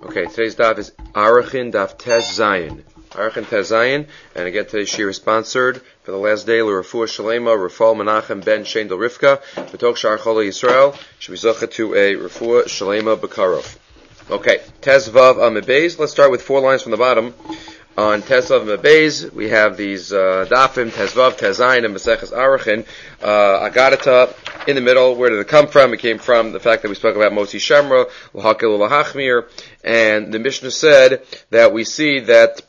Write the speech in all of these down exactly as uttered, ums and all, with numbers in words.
Okay, today's daf is Arachin Daf Tez Zayin. Arachin Tez Zayin, and again today's shir is sponsored for the last day, L'Refuah Shalema, Rafal Menachem Ben Shein Del Rivka, B'tok Shar Chol Yisrael, should be zocha to a Refuah Shalema B'karov. Okay, Tez Vav Amebez. Let's start with four lines from the bottom. On Tez Vav Amebez, we have these uh, dafim, Tez Vav, Tez Zayin, and Maseches Arachin. Uh, Agadata, in the middle. Where did it come from? It came from the fact that we spoke about Motzi Shemra, L'Hakil L'Hachmir, and the Mishnah said that we see that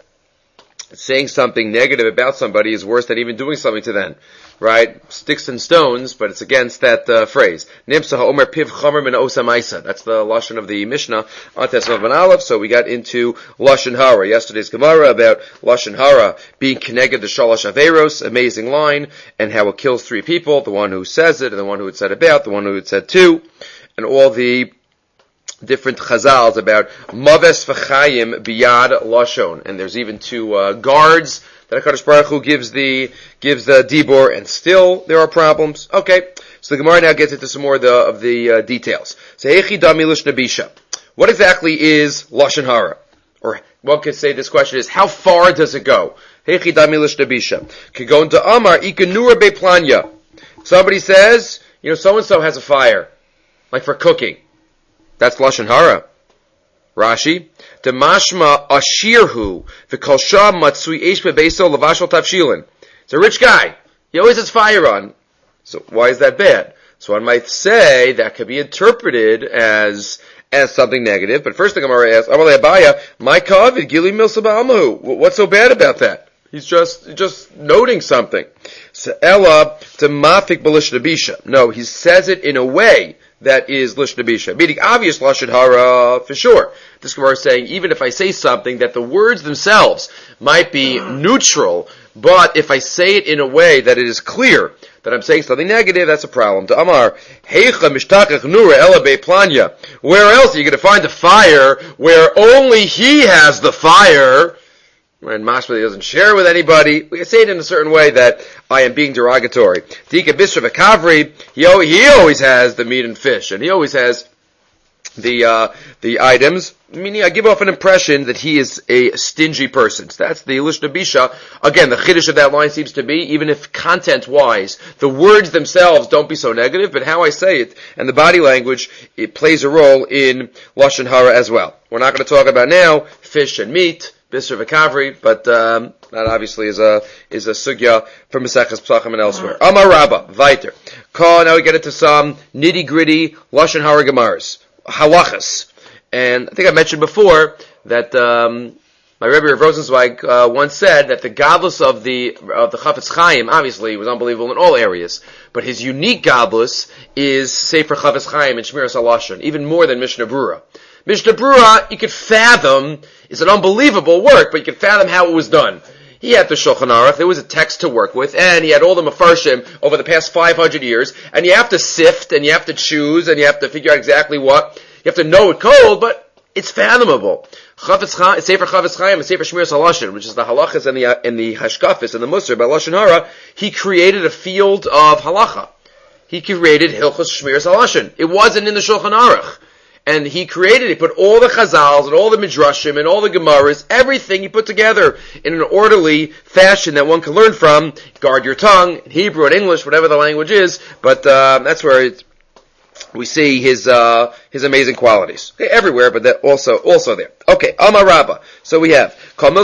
saying something negative about somebody is worse than even doing something to them. Right? Sticks and stones, but it's against that uh, phrase. Nimsa ha'omer piv chomer min osa maisa. That's the lashon of the Mishnah on Tesvav Ben Aleph. So we got into lashon hara. Yesterday's Gemara about lashon hara being connected to shalosh averos, amazing line, and how it kills three people: the one who says it, and the one who it said about, the one who it said to, and all the different chazals about maves v'chayim biyad lashon. And there's even two uh, guards that HaKadosh Baruch Hu gives the, gives the dibur, and still there are problems. Okay, so the Gemara now gets into some more of the, of the uh, details. So, Hechi Dami Lishna Bisha. What exactly is Lashon Hara? Or one could say this question is, how far does it go? Hechi Dami Lishna Bisha. Could go into Amar, Ikanura Beplanya. Somebody says, you know, so-and-so has a fire, like for cooking. That's Lashon Hara. Rashi, Demashma Ashirhu, V'kolsha Matsui Eish Bebeso Lavashal Tavshilin. It's a rich guy. He always has fire on. So why is that bad? So one might say that could be interpreted as as something negative. But first thing I'm going to ask, Amalei Abaya, my kavid Gili Milsa Ba'amahu. What's so bad about that? He's just just noting something. So Ella Demafik Balishna Bisha. No, he says it in a way that is Lishna Bisha. Meaning obvious Lashon Hara for sure. This Gemara is saying, even if I say something that the words themselves might be neutral, but if I say it in a way that it is clear that I'm saying something negative, that's a problem. To Amar, Heicha Mishtachach Nura Ela Beplanya. Where else are you going to find a fire where only he has the fire? And Mashma doesn't share with anybody. We say it in a certain way that I am being derogatory. Tika Bisra V'Kavri, he, he always has the meat and fish, and he always has the uh, the items, meaning I give off an impression that he is a stingy person. So that's the Lishna Bisha. Again, the chiddush of that line seems to be, even if content-wise, the words themselves don't be so negative, but how I say it, and the body language, it plays a role in Lashon Hara as well. We're not going to talk about now fish and meat, Bisra V'Kavri, but um, that obviously is a is a sugya from Maseches Pesachim and elsewhere. Amar Rabba, Viter. Call, now we get into some nitty-gritty Lashon Hara Gemaras, halachas. And I think I mentioned before that um, my Rebbe Rav Rosenzweig uh, once said that the godless of the of the Chafetz Chaim, obviously, was unbelievable in all areas, but his unique godless is Sefer Chafetz Chaim and Shmiras HaLashon, even more than Mishnah Brura. Mishnah Brura, you could fathom, is an unbelievable work, but you could fathom how it was done. He had the Shulchan Aruch, there was a text to work with, and he had all the Mefarshim over the past five hundred years, and you have to sift, and you have to choose, and you have to figure out exactly what. You have to know it cold, but it's fathomable. Chafetz Chaim, Sefer Chafetz Chaim and Sefer Shmiras HaLashon, which is the halachas and the, and the hashkafis and the musar by Lashon Hara, he created a field of halacha. He created Hilchos Shmiras HaLashon. It wasn't in the Shulchan Aruch. And he created, he put all the chazals and all the midrashim and all the gemaras, everything he put together in an orderly fashion that one can learn from. Guard your tongue, in Hebrew and English, whatever the language is, but uh, that's where it, we see his uh, his amazing qualities. Okay, everywhere, but that also also there. Okay, Amar Rabba. So we have Rabba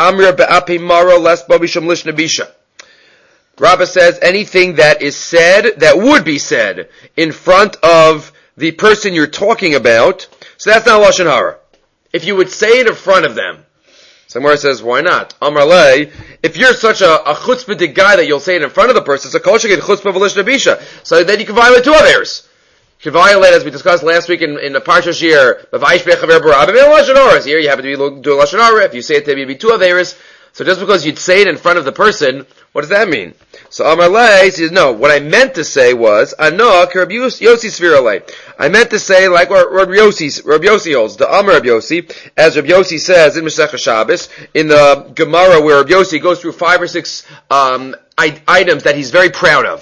says anything that is said, that would be said in front of the person you're talking about, so that's not Lashon Hara. If you would say it in front of them, somewhere says, why not? Amar lei, if you're such a, a chutzpah guy that you'll say it in front of the person, it's a kol sheked chutzpah v'lishna bisha. So then you can violate two others. You can violate, as we discussed last week in, in the Parsha Shir, b'vaish bechaver b'rabim and Lashon Hara. Here you happen to be doing Lashon Hara. If you say it to be two others, so just because you'd say it in front of the person, what does that mean? So Amar Lei says, no, what I meant to say was, Anoah Rabbi Yossi Svirale. I meant to say like what Rabbi Yossi, Rabbi Yossi holds, the Amar Rabbi Yossi, as Rabbi Yossi says in Masechah Shabbos, in the Gemara where Rabbi Yossi goes through five or six um, I- items that he's very proud of.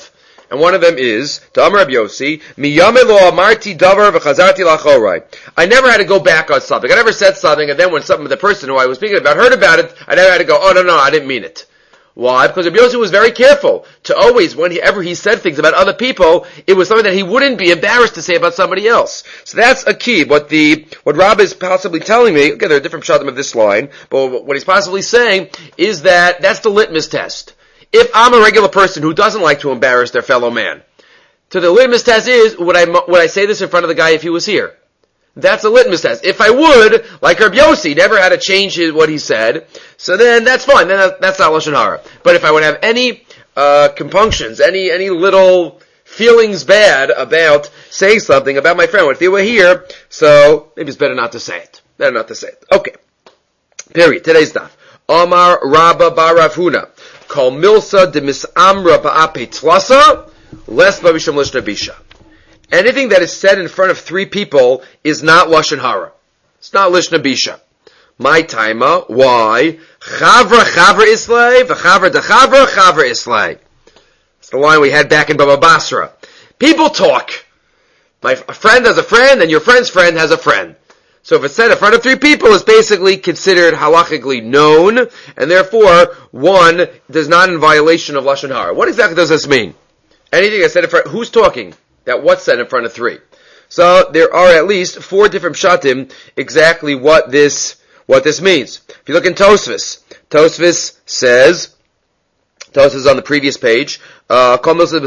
And one of them is, Ta'amar Rabbi Yossi, Miyame lo amarti davar v'chazarti lachorai. I never had to go back on something. I never said something, and then when something, the person who I was speaking about heard about it, I never had to go, oh, no, no, I didn't mean it. Why? Because Rabbi Yossi was very careful to always, whenever he said things about other people, it was something that he wouldn't be embarrassed to say about somebody else. So that's a key. What the, what Rab is possibly telling me, again, there are different shadim of this line, but what he's possibly saying is that that's the litmus test. If I'm a regular person who doesn't like to embarrass their fellow man, so the litmus test is, would I, would I say this in front of the guy if he was here? That's a litmus test. If I would, like Rabbi Yossi, never had to change his, what he said, so then that's fine. Then that, that's not Lashon Hara. But if I would have any uh compunctions, any any little feelings bad about saying something about my friend, if they were here, so maybe it's better not to say it. Better not to say it. Okay. Period. Today's daf. Omar Rabba Bar Rav Huna. Kol milsa de misamra ba'ape tlasa, les b'misham lishna bisha. Anything that is said in front of three people is not Lashon Hara. It's not Lishna Bisha. My taima, why? Chavra Chavra Islay, v'Chavra de Chavra Chavra Islay. It's the line we had back in Baba Basra. People talk. My a friend has a friend, and your friend's friend has a friend. So if it's said in front of three people, it's basically considered halachically known, and therefore, one does not in violation of Lashon Hara. What exactly does this mean? Anything that's said in front, who's talking? That what's said in front of three. So there are at least four different pshatim exactly what this what this means. If you look in Tosfos, Tosfos says, Tosfos is on the previous page, uh,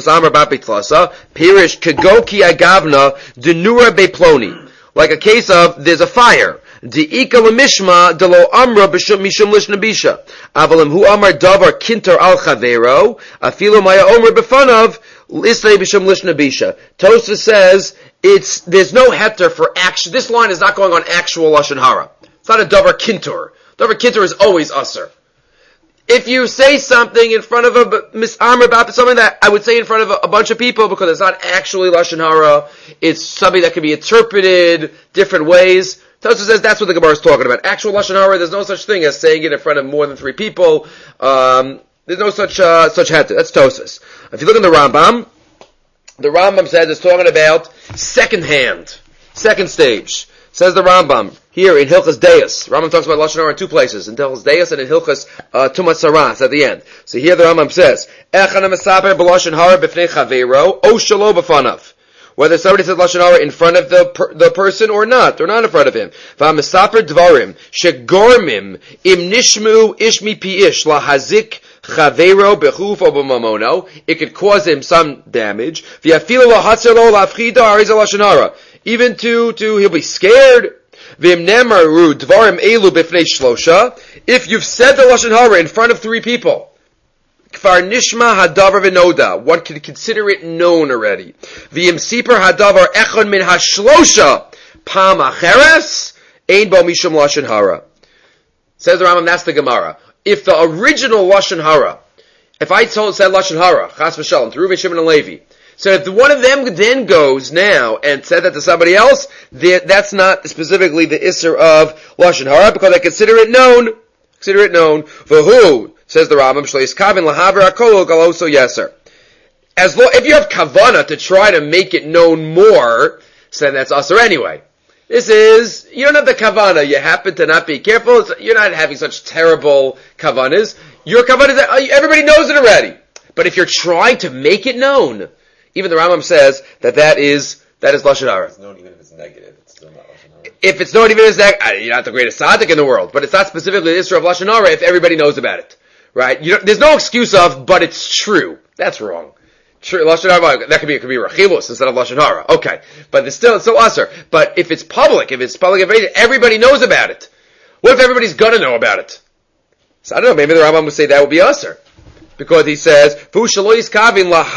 Pirish Kegoki Agavna Denura Beploni. Like a case of, there's a fire. Di'ika l'mishma delo amra b'shum mishum lishnabisha. Avalim hu amar davar kintar al chavero, afilu maya omer b'fanav, lislei b'shum lishnabisha. Tosfos says, it's, there's no heter for action. This line is not going on actual Lashon Hara. It's not a davar kintur. Davar kintur is always usser. If you say something in front of a mis'amr about something that I would say in front of a, a bunch of people because it's not actually Lashon Hara, it's something that can be interpreted different ways. Tosfos says that's what the Gemara is talking about. Actual Lashon Hara, there's no such thing as saying it in front of more than three people. Um, there's no such uh, such heter. That's Tosfos. If you look in the Rambam, the Rambam says it's talking about second hand, second stage. Says the Rambam here in Hilchas Deis. Rambam talks about Lashon Hara in two places, in Hilchas Deis and in Hilchas uh, Tumas Saras at the end. So here the Rambam says, Echana mesaper b'Lashon Hara b'fnei chaveiro o shelo b'fanav. Whether somebody says Lashon Hara in front of the per, the person or not, or not in front of him. V'amesaper dvarim shegormim im nishmu ishmi pi ish lahazik chaveiro bechuf o b'mamono. It could cause him some damage. V'yafilu lahatzer lo lafchida ariz Lashon Hara. Even to, to, he'll be scared. If you've said the Lashon Hara in front of three people, one can consider it known already. Says the Rambam, that's the Gemara. If the original Lashon Hara, if I told, said Lashon Hara, Chas v'shalom, to Reuven, Shimon, and Levi, so if one of them then goes now and said that to somebody else, that's not specifically the isser of Lashon Hara, because I consider it known. Consider it known. For who, says the Rambam, Shleis Kavin Lahaver Akol Galoso Yeser. As lo, if you have kavana to try to make it known more, so then that's usher anyway. This is, you don't have the kavana, you happen to not be careful, you're not having such terrible kavanas. Your kavana is, everybody knows it already. But if you're trying to make it known, even the Rambam says that that is, that is Lashon Hara. It's known even if it's negative, it's still not Lashon Hara. If it's known even as negative, you're not the greatest tzaddik in the world, but it's not specifically the issue of Lashon Hara if everybody knows about it. Right? You there's no excuse of, but it's true. That's wrong. True, Lashon Hara, that could be, it could be Rachilus instead of Lashon Hara. Okay. But it's still, it's still usher. But if it's public, if it's public, everybody knows about it. What if everybody's gonna know about it? So I don't know, maybe the Rambam would say that would be usher. Because he says, as long as you don't come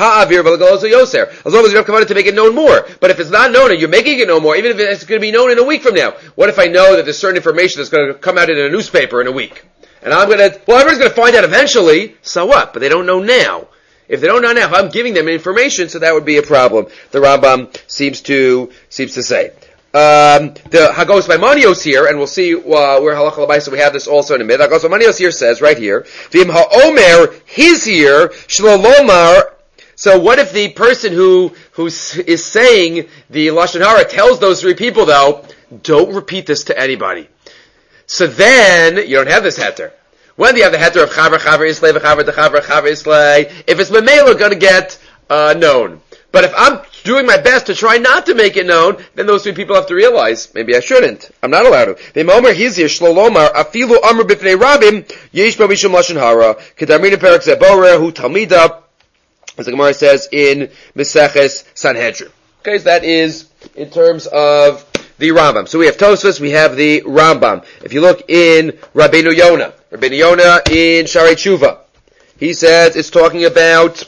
out to make it known more. But if it's not known and you're making it known more, even if it's going to be known in a week from now, what if I know that there's certain information that's going to come out in a newspaper in a week? And I'm going to, well, everyone's going to find out eventually, so what? But they don't know now. If they don't know now, if I'm giving them information, so that would be a problem, the Rambam seems to, seems to say. Um, the Hagos Maimonios here, and we'll see uh, where Halacha L'Maisa we have this also in a minute. Hagos Maimonios here says right here, V'im ha'omer his here shlolomar. So what if the person who who is saying the Lashon Hara tells those three people, though, don't repeat this to anybody? So then you don't have this heter. When do you have the heter of Chaver, Chaver, Islay, Chaver, Chaver, Chaver, Islay? If it's Memela, going to get uh, known. But if I'm doing my best to try not to make it known, then those three people have to realize, maybe I shouldn't. I'm not allowed to. V'momer hizir shlolomar afilu amr b'fnei rabim yesh bo mishum lashon hara kedamrin perak zebora hu talmida, as the Gemara says in Meseches Sanhedrin. Okay, so that is in terms of the Rambam. So we have Tosfos, we have the Rambam. If you look in Rabbeinu Yonah, Rabbeinu Yonah in Sharei Tshuva, he says it's talking about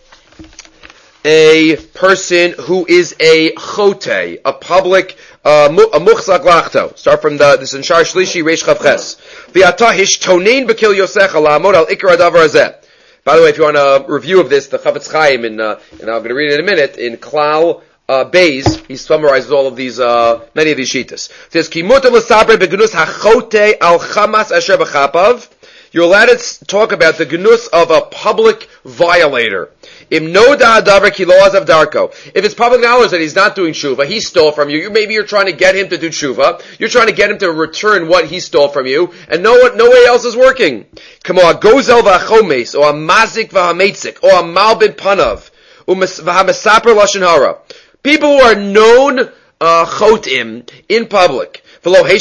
a person who is a chote, a public, uh, a muchzak lachto. Start from the, this in Shar Shlishi, Reish Chav Ches. V'ata hishtonin b'kil yosecha la'amod al ikar adavar hazeh. By the way, if you want a review of this, the Chavetz Chaim, in, uh, and I'm going to read it in a minute, in Klal uh, Beis, he summarizes all of these, uh, many of these shitas. It says, Ki mutar l'saper be'gnus hachote al chamas asher b'chapav. You're allowed to talk about the gnus of a public violator. Im no da'adavar ki lo azav darko. If it's public knowledge that he's not doing tshuva, he stole from you, you, maybe you're trying to get him to do tshuva, you're trying to get him to return what he stole from you, and no one, no way else is working. Kamo a gozel v'achomes, or a mazik v'hametzik, or a malbid panav, v'hamesaper lashon hara. People who are known uh, chotim in public. And the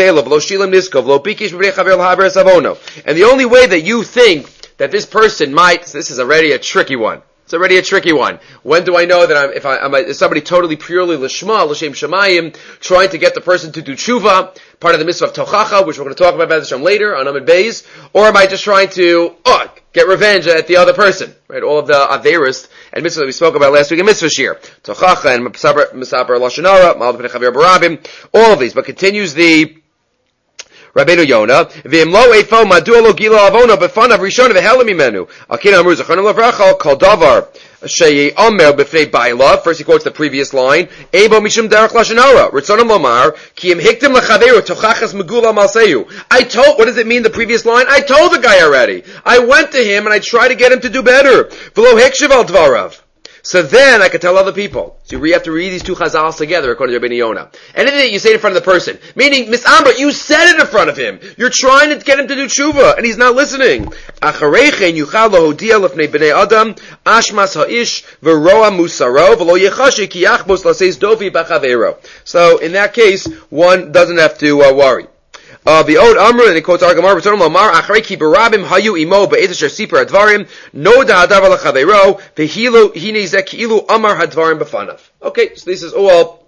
only way that you think that this person might, this is already a tricky one. It's already a tricky one. When do I know that I'm, if I, am I, somebody totally purely l'shma, l'shem shemayim, trying to get the person to do tshuva, part of the mitzvah of tochacha, which we're going to talk about by the Shem later on Amid Beis, or am I just trying to, oh, get revenge at the other person? Right? All of the averis and mitzvah that we spoke about last week in mitzvah shir. Tochacha and misaper lashon hara, ma'al b'nei chaver barabim, all of these. But continues the Rabbeinu Yonah, v'imlo eifo madua lo gila avona b'fanav rishon v'helam imenu. Akin amru zachonim lavracha kol davar sheyi omer b'fnei baila. First he quotes the previous line. Ebo mishum derech lashon hara. Ritzonim lomar ki im hiktim lechaveru tochachas megula malseyu. I told, what does it mean, the previous line? I told the guy already. I went to him and I tried to get him to do better. V'lo hikshiv al dvarav. So then I could tell other people. So you have to read these two chazals together according to Rabbeinu Yonah. Anything that you say in front of the person, meaning, Miss Amber, you said it in front of him. You're trying to get him to do tshuva, and he's not listening. Achareichen yuchal lohodia lefnei bnei adam ashmas ha'ish v'roa musaro v'lo yechashi ki yachbos laseis dovi b'chavero. So in that case, one doesn't have to uh, worry. Uh, the Od Amr, and he quotes Argamar, V'tonim Lomar, Achrei ki barabim hayu imo be'ez asher siper advarim, no da'adav l'chaveiro, v'hilu hine zeh ki'ilu amar hadvarim b'fanav. Okay, so this is all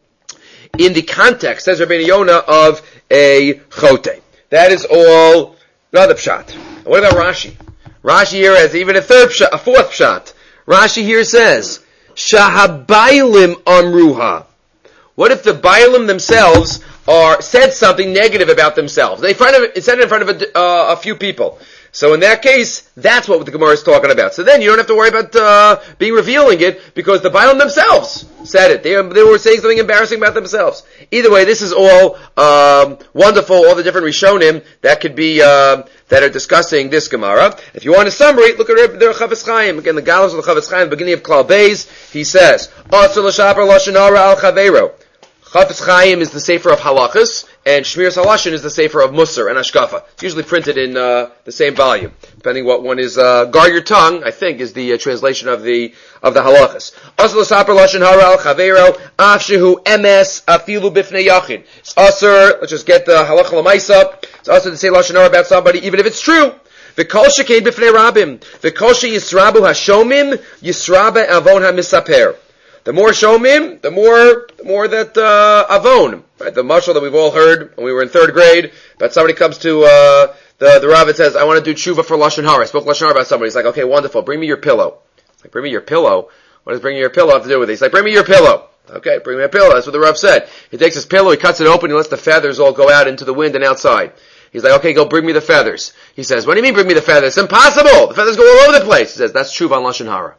in the context, says Rabbeinu Yonah, of a chote. That is all another pshat. And what about Rashi? Rashi here has even a third pshat, a fourth pshat. Rashi here says, Shahabailim amruha. What if the Bailim themselves are said something negative about themselves? They front of, said it in front of a, uh, a few people. So in that case, that's what the Gemara is talking about. So then you don't have to worry about uh, being revealing it, because the Bailim themselves said it. They, they were saying something embarrassing about themselves. Either way, this is all um, wonderful, all the different Rishonim that could be, uh, that are discussing this Gemara. If you want a summary, look at the Chavetz Chaim. Again, the Galus of the Chavetz Chaim, beginning of Klal Beis, he says, Asur l'shaper lashon hara al chaveiro. Chavetz Chaim is the Sefer of Halachas, and Shmiras Halashon is the Sefer of Musar and Ashkafa. It's usually printed in uh, the same volume, depending what one is. Uh, Guard your tongue, I think, is the uh, translation of the of the Halachas. Asur l'saper lashon hara al chaveiro, af shehu emes afilu bifnei yachid. It's asur. Let's just get the halacha l'maisa. It's asur to say lashon hara about somebody, even if it's true. V'kol shekein bifnei rabim. V'kol she yisrabu hashomim yisrabe avon hamisaper. The more shomim, the more, the more that, uh, avon. Right? The mashal that we've all heard when we were in third grade, but somebody comes to, uh, the, the Rav and says, I want to do tshuva for Lashon Hara. I spoke Lashon Hara about somebody. He's like, okay, wonderful. Bring me your pillow. It's like, bring me your pillow? What does bringing your pillow have to do with it? He's like, bring me your pillow. Okay, bring me a pillow. That's what the Rav said. He takes his pillow, he cuts it open, he lets the feathers all go out into the wind and outside. He's like, okay, go bring me the feathers. He says, what do you mean bring me the feathers? It's impossible. The feathers go all over the place. He says, that's tshuva on Lashon Hara.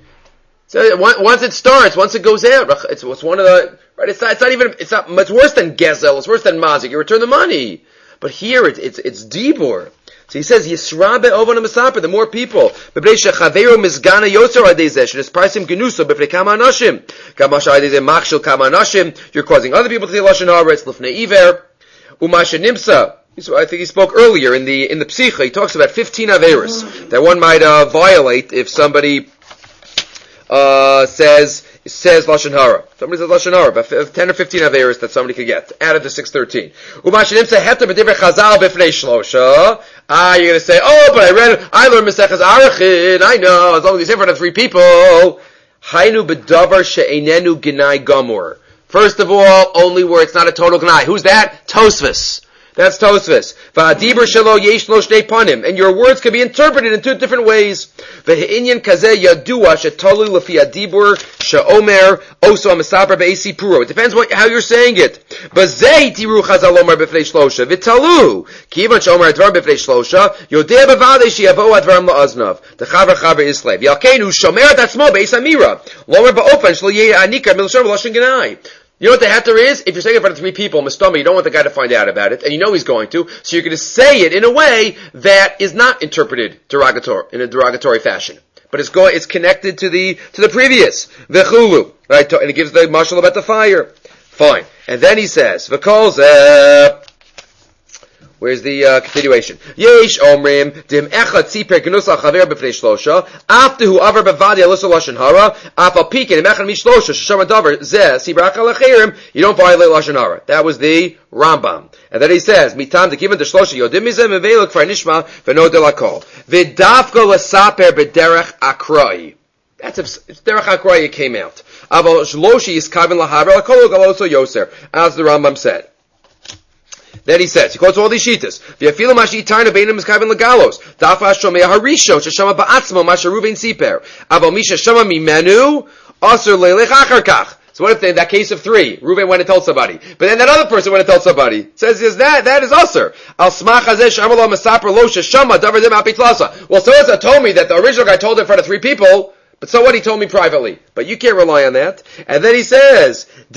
So once it starts, once it goes out, it's, it's one of the, right, it's not, it's not even, it's not, it's worse than gezel, it's worse than mazik, you return the money. But here, it's, it's, it's dibur. So he says, Yisra be'ovan ha'mesaper, the more people. B'bnei shechaveru mizgana yoser adezeh, shenisparsim genuso b'fnei kama anashim. Kamasha adezeh machshil kama anashim. You're causing other people to say Lashon Hara, it's l'fnei iver. Umasha nimsa. I think he spoke earlier in the in the Psicha. He talks about fifteen averos that one might uh, violate if somebody uh, says says Lashon Hara. Somebody says Lashon Hara, about ten or fifteen averos that somebody could get out of the six thirteen. Umashinimsa heter b'divrei Chazal b'fnei shlosha. Ah, you're going to say, oh, but I read, I learned Maseches Arachin. I know, as long as he's in front of three people. Hainu b'davar she'einenu gnai gamur. First of all, only where it's not a total gnai. Who's that? Tosfos. That's Tosfos. V'adibur shelo yesh lo shnei panim. And your words can be interpreted in two different ways. V'he'inyan kazeh yadua shetolu lefi adibur she'omer oso ha'mesaper be'esi puro. It depends what, how you're saying it. B'zeh tiru chazal omer b'fnei shlosha. V'talu. Kivan she'omer advar b'fnei shlosha. Yodeh b'vadei she'yavo advarim la'aznav. T'chaver chaver islev. Yalkeinu shomer atzmo be'es amira. Lomer ba'ofen shlo yeh anika milshon v'loshin gnai. You know what the heter is? If you're saying it in front of three people, mistama, you don't want the guy to find out about it, and you know he's going to, so you're going to say it in a way that is not interpreted derogatory, in a derogatory fashion. But it's go, it's connected to the, to the previous. V'chulu. Right? And it gives the mashal about the fire. Fine. And then he says, v'kol zeh. Where's the uh, continuation? Yesh omrim dim echad tziper gnus al chaver b'fnei shlosha after hu avar b'vadi alusa lashon hara afal pikin im echad mishlosha shesham adavar zeh sibrach al achirim. You don't violate lashon hara. That was the Rambam, and then he says mitam dekivan de shlosha yodim mizeh meveluk for nishma v'no de lakol v'dafko lasaper b'derech akroi. That's if derech akroi it came out. Aval shloshi is kavin lahaver lakol galoso yoser, as the Rambam said. Then he says, he quotes all these shitas. V'yafilu mashi itarna beinim miskavin legalos. Dafa shomei harisho sheshama ba'atzmo masha ruvein siper. Aval misha shama mimenu asur leilech achar kach. So what if in that case of three, Reuven went and told somebody, but then that other person went and told somebody? It says is that that is asur. Al smach hazeh shamalo masaper lo sheshama davar zeh ma'apitlasa. Well, so as told me that the original guy told in front of three people. But so what? He told me privately. But you can't rely on that. And then he says, if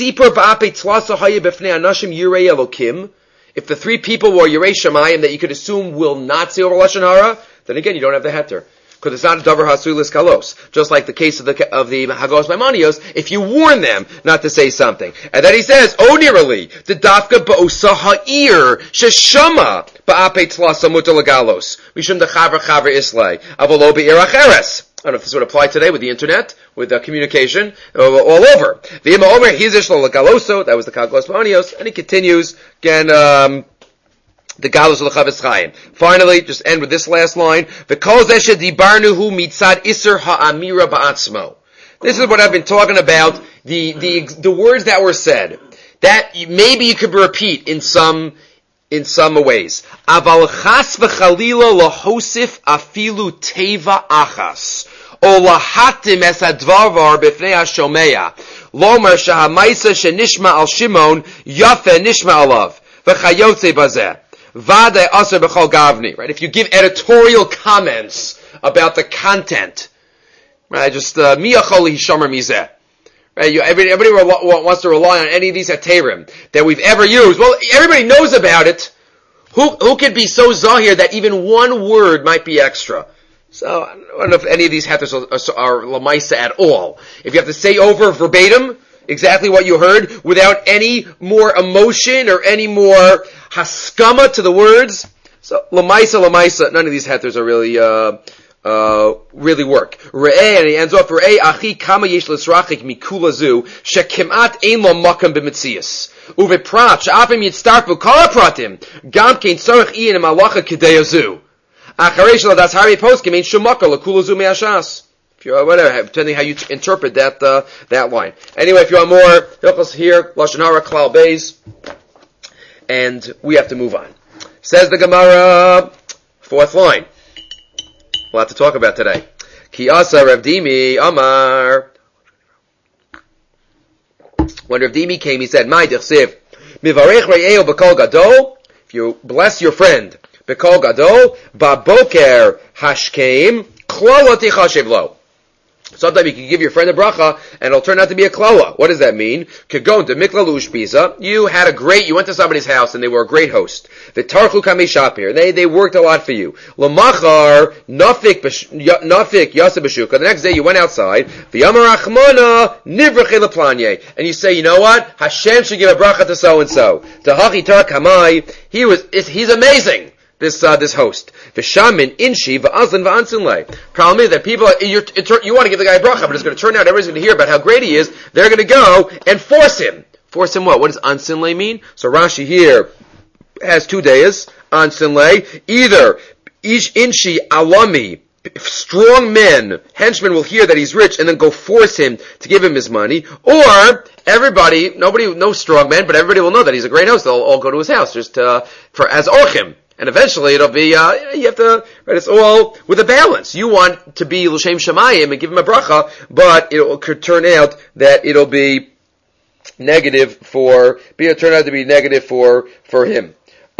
the three people were Yirei Shamayim that you could assume will not say over Lashon Hara, then again you don't have the heter. Because it's not a davar hasulis kalos. Just like the case of the of the Hagos Maimonios, if you warn them not to say something. And then he says, onirally, the dafka ba'osa ha'ir, sheshama ba'ape tlasa muta legalos. Mishum de chaver chaver islay. Avalo be'ir acheres. I don't know if this would apply today with the internet, with uh, communication, uh, all over. V'ima omer hizish lo legaloso, that was the Hagos Maimonios, and he continues, again, um, the Galus of the Chavetz Chaim. Finally, just end with this last line. V'kol zeh shedibarnuhu mitzad iser ha'amira ba'atzmo. This is what I've been talking about. The the the words that were said that maybe you could repeat in some in some ways. Aval chas v'chalila lahosif afilu teva achas o lahatim es hadvar b'fnei hashomeya lomer shahamaisa shenishma al Shimon yafe nishma alav v'chayotze bazeh. Vade aser b'chol gavni, right? If you give editorial comments about the content, right? Just miyachol hishomer mizeh, right? You, everybody, everybody re- wants to rely on any of these heterim that we've ever used. Well, everybody knows about it. Who who could be so zahir that even one word might be extra? So I don't know if any of these heterim are, are lamaisa at all. If you have to say over verbatim exactly what you heard without any more emotion or any more haskama to the words. So, lamaisa, lamaisa, none of these hetters are really, uh, uh, really work. Re'eh, and he ends off, Re'eh, achi kama yesh l'srachik mikula zu, shekimat ein lo makam b'metzias. Uve prat, she'afim yitztarfu kol pratim, gam kein tzorech iyan im halacha k'dei zu. Acharei shel das hari poskim ein shumaka l'kula zu me'ashas. If you're, whatever, depending how you t- interpret that, uh, that line. Anyway, if you want more, Hilchos here, Lashon Hara, Klal Beis, and we have to move on. Says the Gemara, fourth line. A lot to talk about today. Ki asa Rav Dimi Amar. When Rav Dimi came, he said, "My dichsiv, mivarech re'eo b'kol gadol." If you bless your friend, b'kol gadol, ba'boker hashkeim, klolot yichashiv lo. Sometimes you can give your friend a bracha, and it'll turn out to be a klala. What does that mean? Kagon to mikla lushpiza. You had a great, you went to somebody's house, and they were a great host. V'tarchu kamei shapir. They, they worked a lot for you. Lamachar, nafik, nafik, yasa b'shuka. The next day you went outside, v'yamar achmana, nivrache leplanye. And you say, you know what? Hashem should give a bracha to so-and-so. To hachi tar kamai. He was, he's amazing. This uh, this host, v'shamin inshi v'azlan v'ansinle. Problem is that people, you're, you want to give the guy a bracha, but it's going to turn out everybody's going to hear about how great he is. They're going to go and force him. Force him what? What does ansinle mean? So Rashi here has two days. Ansinle, either ish inshi alami, strong men, henchmen will hear that he's rich and then go force him to give him his money, or everybody, nobody, no strong men, but everybody will know that he's a great host. They'll all go to his house just uh, for as orchim. And eventually it'll be, uh, you have to, right, it's all with a balance. You want to be L'Shem Shemayim and give him a bracha, but it could turn out that it'll be negative for, it'll turn out to be negative for, for him.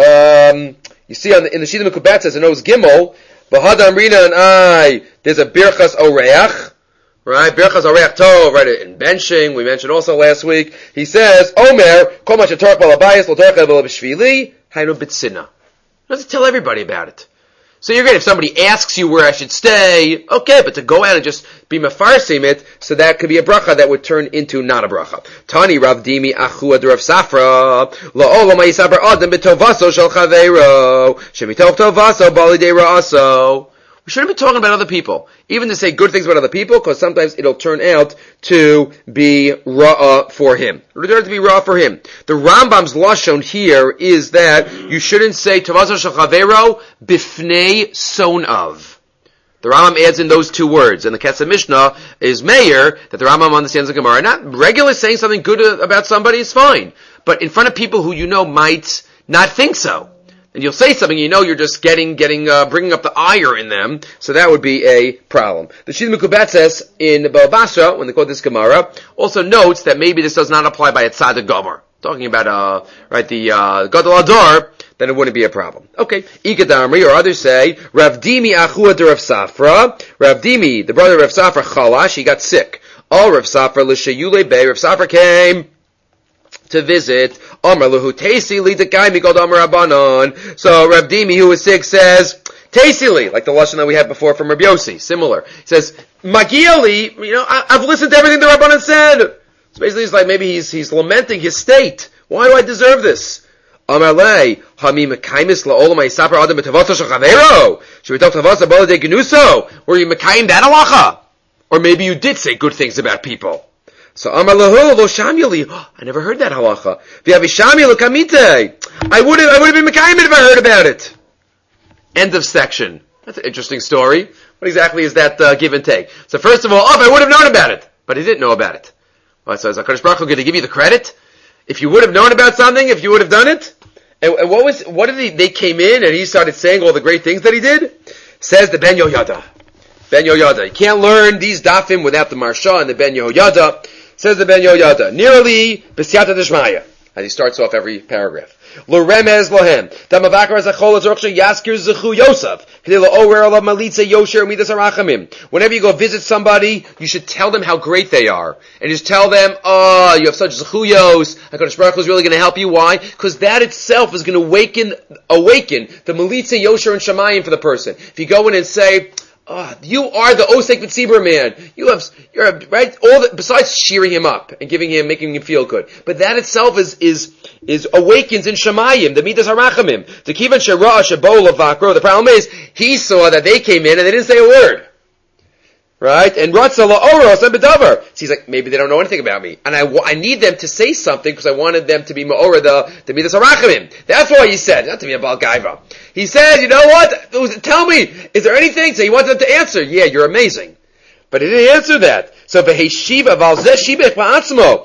Um, you see on the, in the Shita Mekubat says, in Oz Gimel, Bahadam Rina and I, there's a Birchas Oreach, right? Birchas Oreach Tov, right, in benching, we mentioned also last week. He says, Omer, Kol Ma Shetorach Balabayis, Lo Torach Bala B'Shvili, Haynu B'Tzina. You have to tell everybody about it. So you're great. If somebody asks you where I should stay, okay, but to go out and just be mefarsim it, so that could be a bracha that would turn into not a bracha. Tani Rav Dimi Achu Ad Rav Safra La'olam Hayisaber Adam B'Tovaso Shel Chaveiro Shemitov Tovaso Bali Dei Ra'aso. We shouldn't be talking about other people, even to say good things about other people, because sometimes it'll turn out to be ra'ah for him. It'll turn out to be ra'ah for him. The Rambam's lashon here is that you shouldn't say Tovaso Shel Chaveiro bifnei sonav. The Rambam adds in those two words, and the Kesef Mishnah is Meir, that the Rambam understands the Gemara. Not regularly saying something good about somebody is fine, but in front of people who you know might not think so. And you'll say something, you know you're just getting, getting, uh, bringing up the ire in them, so that would be a problem. The Shita Mekubat says in Bava Basra, when they quote this Gemara, also notes that maybe this does not apply by a Tzaddik Gomer. Talking about, uh, right, the, uh, Gadol Adar, then it wouldn't be a problem. Okay. Ikadamri, or others say, Rav Dimi Achu Ad Rav Safra, Rav Dimi, the brother of Rav Safra, Chalash, he got sick. All Rav Safra, L'Sheyule Bey, Rav Safra came to visit. Amar Lahu Teisi Li Dekai Mikol Amar Rabbanon. So Rav Dimi, who was sick, says, Teisi Li, like the lesson that we had before from Rabbi Yossi, similar. He says, Magia Li, you know, I, I've listened to everything the Rabbanon said. So basically he's like, maybe he's, he's lamenting his state. Why do I deserve this? Amar Le, Hami Mekaimis La'olam Hayisaper Adam B'Tavasa Shachavero. Shemitok Tavasa Bala De Genuso. Were you Mekayim that halacha? Or maybe you did say good things about people. So Amar Lahu Lo Shamyali. I never heard that halacha. V'Avishamya Lo Kamite. I would have, I would have been Mekayim if I heard about it. End of section. That's an interesting story. What exactly is that uh, give and take? So first of all, oh, if I would have known about it, but he didn't know about it. Well, so is HaKadosh Baruch Hu going to give you the credit? If you would have known about something, if you would have done it? And, and what was, what did he, they came in and he started saying all the great things that he did? Says the Ben Yehoyada. Ben Yehoyada. You can't learn these dafim without the Marsha and the Ben Yehoyada. Says the Ben Yehoyada. Nearly b'siyata d'shmaya. As he starts off every paragraph. Lo remez lohem. Damavakar zachol azorchsha yaskir zechu Yosef. K'dei lo'orer alav malitze yosher midas arachamim. Whenever you go visit somebody, you should tell them how great they are. And just tell them, oh, you have such zechuyos. HaKadosh Baruch Hu is really going to help you. Why? Because that itself is going to awaken, awaken the malitze yosher and shamayim for the person. If you go in and say, oh, you are the Osek V'tzibur man. You have, you're, right, all the, besides cheering him up and giving him, making him feel good. But that itself is, is, is awakens in Shemayim, the Midas HaRachamim. The Kivan Shera Shebo Lavakro. The problem is, he saw that they came in and they didn't say a word. Right? And Ratza La'oros and Bedavar. So he's like, maybe they don't know anything about me. And I, I need them to say something because I wanted them to be Ma'ora the, the Midas HaRachamim. That's why he said, not to be a Baal Gaiva. He said, you know what? Tell me, is there anything? So he wanted them to answer, yeah, you're amazing. But he didn't answer that. So V'heshiva Valzeh Shibech Ba'atzmo.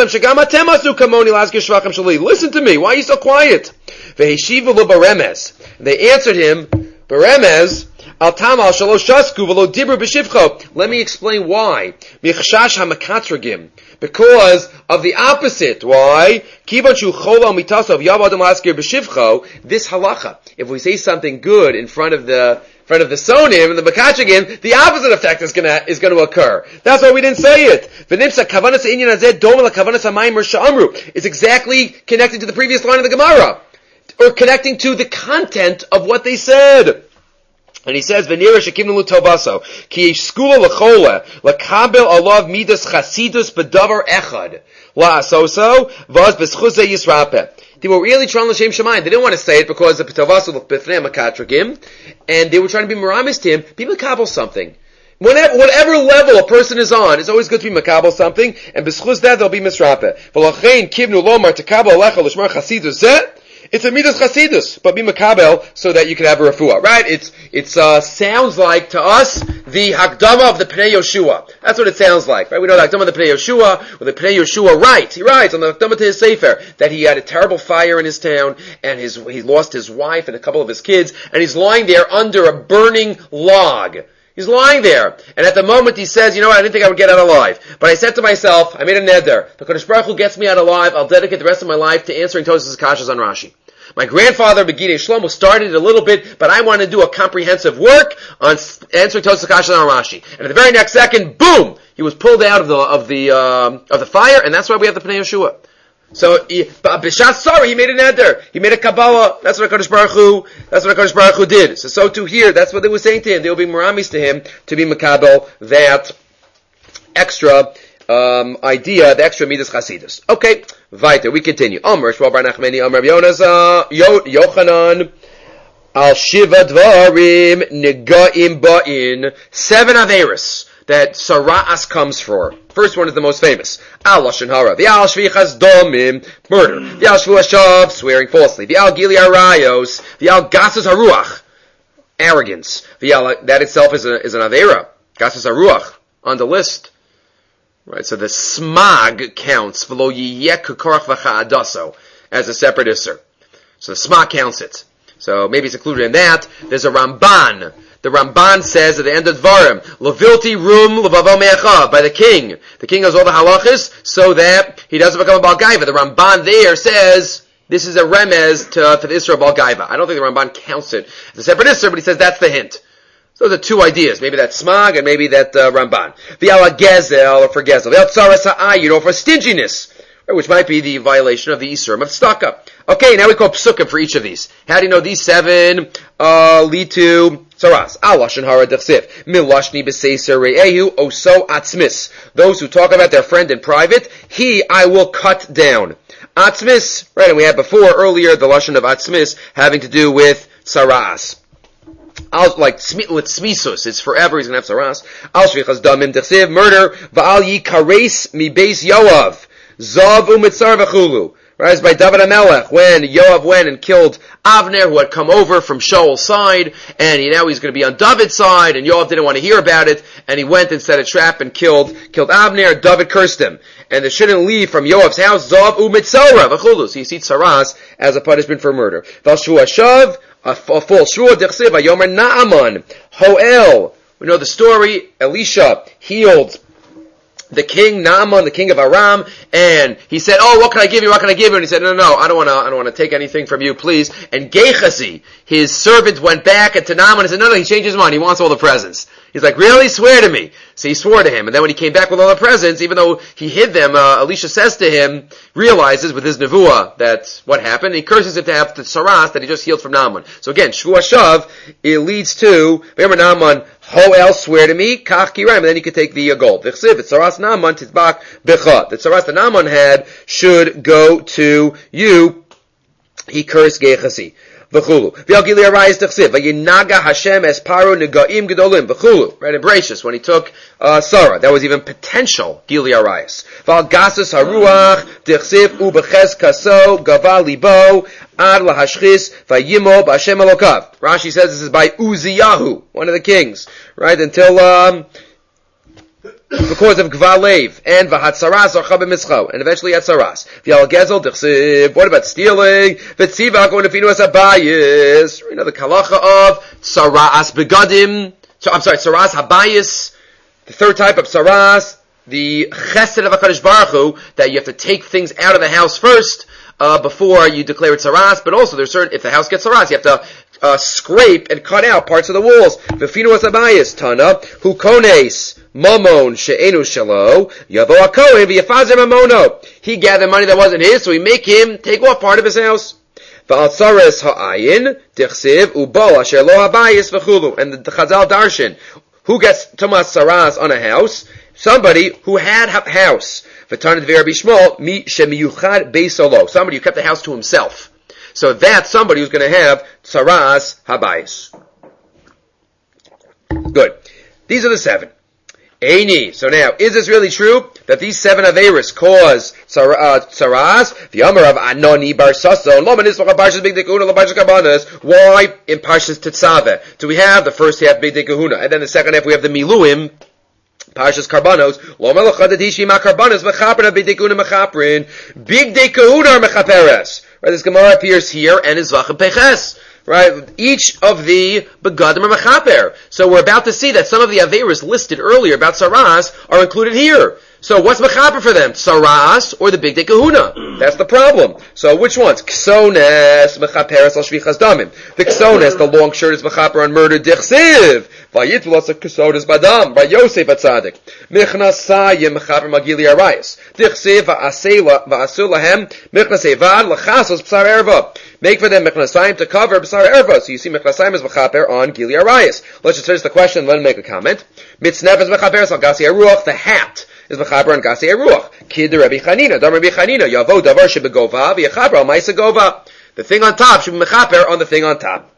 Listen to me, why are you so quiet? V'heshiva Lo Baremez. They answered him, Baremez, Al Tamal Shalosh Shasku V'lo Dibru B'Shivcho. Let me explain why. Michshash HaMakatragim. Because of the opposite. Why? Kivan Shu Cholo Mitasav Yav Adam Laskir B'Shivcho. This halacha. If we say something good in front of the front of the sonim and the makachigim, the opposite effect is gonna is going to occur. That's why we didn't say it. V'nimsa kavanas inyan hazeh dom lekavanas hamayim she'amru. It's exactly connected to the previous line of the Gemara, or connecting to the content of what they said. And he says, "V'nira shekimnu l'tovaso ki yishskula l'chola l'kabel alav midas chasidus bedavar echad la'asoso v'az b'schuzei yisrapeh." They were really trying to shame Shemayim. They didn't want to say it because the P'tovasu l'b'fnei makatragim, and they were trying to be meramis to him. Be makabel something. Whatever, whatever level a person is on, it's always good to be makabel something, and b'schuz that they'll be misrapeh. V'lachein kivnu lomar tekabel alecha l'shmar chasidus zeh. It's a midas chasidus, but be makabel so that you can have a refuah, right? It's it's uh, sounds like to us the Hakdama of the Pnei Yoshua. That's what it sounds like, right? We know the Hakdama of the Pnei Yoshua, or the Pnei Yoshua writes. He writes on the Hakdama to his Sefer that he had a terrible fire in his town, and his he lost his wife and a couple of his kids, and he's lying there under a burning log. He's lying there, and at the moment he says, you know what, I didn't think I would get out alive. But I said to myself, I made a neder. The Kodesh Baruch Hu gets me out alive, I'll dedicate the rest of my life to answering Tosafos Kashas on Rashi. My grandfather, Begidei Shlomo, started it a little bit, but I want to do a comprehensive work on answering Tosafos Kashas on Rashi. And at the very next second, boom! He was pulled out of the, of the, um, of the fire, and that's why we have the Pnei Yeshua. So, B'shat Sarah, he made a neder. He made a Kabbalah. That's what HaKadosh Baruch Hu, that's what HaKadosh Baruch Hu did. So, so too here, that's what they were saying to him. They will be meramis to him to be Makabel, that extra, um, idea, the extra Midas Chasidus. Okay, weiter, we continue. Omer, Shmuel Bar Nachmani, Omer Yonaza, Yochanan, Al Shiva Dvarim, Negaim Ba'in, seven Averis that Sara'as comes for. First one is the most famous. Al Lashon Hara. The Al Shvichas Domim, murder. The Al Shvu Hashav, swearing falsely. The Al Gili Arayos. The Al Gasas Haruach, arrogance. The Al, that itself is, a, is an Avera. Gasas Haruach, on the list. Right, so the Smag counts, V'lo Yiyek Kukorach V'cha'adaso, as a separate Isser. So the Smag counts it. So maybe it's included in that. There's a Ramban. The Ramban says at the end of Dvarim, Levilti Rum Levavo Me'achav, by the king. The king has all the halachas so that he doesn't become a Baal Gaiva. The Ramban there says this is a remez to, to the Isra Baal Gaiva. I don't think the Ramban counts it as a separate Isra, but he says that's the hint. So the two ideas, maybe that Smag and maybe that uh, Ramban. The Ala Gezel, or for Gezel. The Al Tzaras Ha'ayin, or for stinginess, which might be the violation of the Isurim of Tzedakah. Okay, now we call Psukim for each of these. How do you know these seven uh, lead to Saras? Al Lashon Hara Dechsiv. Milashni B'Seiser Re'ehu Oso Atzmis. Those who talk about their friend in private, he I will cut down. Atzmis, right, and we had before, earlier, the Lashon of Atzmis having to do with Saras. Al, like, with Smisus, it's forever, he's going to have Saras. Al Shvichas Damim Dechsiv, murder. Va'al Yikares Mi Beis Yoav. Zav Umitzar V'chulu. Right, it's by David HaMelech, when Yoav went and killed Avner, who had come over from Shaul's side, and he, now he's going to be on David's side, and Yoav didn't want to hear about it, and he went and set a trap and killed, killed Avner. David cursed him. And they shouldn't leave from Yoav's house, Zav Umitzara V'chulu. So you see Tsaras as a punishment for murder. Val Shvu Hashav, a false Shvu, Dechsiv, Yomer Naaman, Hoel. We know the story, Elisha healed the king, Naaman, the king of Aram, and he said, oh, what can I give you, what can I give you? And he said, no, no, no, I don't want to, I don't want to take anything from you, please. And Gehazi, his servant, went back to Naaman and said, no, no, he changed his mind, he wants all the presents. He's like, really? Swear to me. So he swore to him, and then when he came back with all the presents, even though he hid them, uh, Elisha says to him, realizes with his nevuah that what happened, he curses him to have the saras that he just healed from Naaman. So again, Shvu Hashav, it leads to, remember Naaman, Hoel, swear to me, Kach Kirayim, and then you could take the uh, gold. V'chsiv, it's Saras Naaman, Tizbach Bechot. The Saras that Naaman had should go to you. He cursed Gehazi. V'chulu. V'al Gili Arayis T'chsiv. V'yinaga Hashem es paru negaim gedolim. V'chulu. Right, in Bereshis, when he took uh, Sarah, that was even potential Gili Arayis. V'al Gasas Haruach T'chsiv u'b'ches kaso gava libo ad lahashchis v'yimo b'Hashem Elokav. Rashi says this is by Uziyahu, one of the kings, right, until, um, because of Gvalev and Vahatsaras or Chabim and eventually Hatsaras. V'yal Gezel D'chsiv. What about stealing? V'tzivak or Nefinu as Habayis. You know the Kalacha of Saras Begadim. So I'm sorry, Saras Habayis. The third type of Saras, the Chesed of HaKadosh Baruch Hu, that you have to take things out of the house first. uh, before you declare it saras, but also there's certain, if the house gets saras, you have to uh, scrape and cut out parts of the walls. V'finu was abayis, Tana, hu kones, mamon, she'enu shalo, yavo akohen, v'yafazer mamono. He gathered money that wasn't his, so we make him take off part of his house. V'altzares ha'ayin, dichsiv, ubo, asher lo habayis v'chulu. And the, the Chazal Darshan, who gets Tumas Saras on a house? Somebody who had a house. V'tanit v'Rabbi Shmuel, mi shemiyuchad beisolo. Somebody who kept the house to himself. So that's somebody who's going to have Saras habayis. Good. These are the seven. Eini. So now, is this really true that these seven Averis cause uh, Saras? The Amar of Anoni Bar Sasso, Loman Ismach Parshas Big Kahuna, Parshas Karbanos. Why in Parshas Tetzaveh do we have the first half Big Kahuna, and then the second half we have the Miluim, Parshas Karbanos? Loman Lachadadishi Ma Karbanos Mechaprin Big Kahuna Mechaprin. Big Kahuna Mechaperes. Right, this Gemara appears here and is Vachim Peches. Right, each of the begadim are mechaper. So we're about to see that some of the averos listed earlier about saras are included here. So what's mechaper for them? Saras or the big day kahuna? That's the problem. So which ones? Ksones mechaperes al shvichas damim. The ksones, the long shirt, is mechaper on murder. Dichsiv vayitlos ksones badam by Yosef atzadik. Michnasayim mechaper magili arayis. Dichsiv va'asela va'asul lahem michnasevad lachasos b'sar erva. Make for them mechnasayim to cover b'sar erva. So you see mechnasayim is mechaper on gili arayis. Let's just finish the question and let him make a comment. Mitznef is mechaper al gasi aruach. The hat is mechaper on gasi aruach. Kid Rabbi Chanina. Dam Rabbi Chanina. Yavo davar shebegova v'yechaper al ma'isa gova. The thing on top should be mechaper on the thing on top.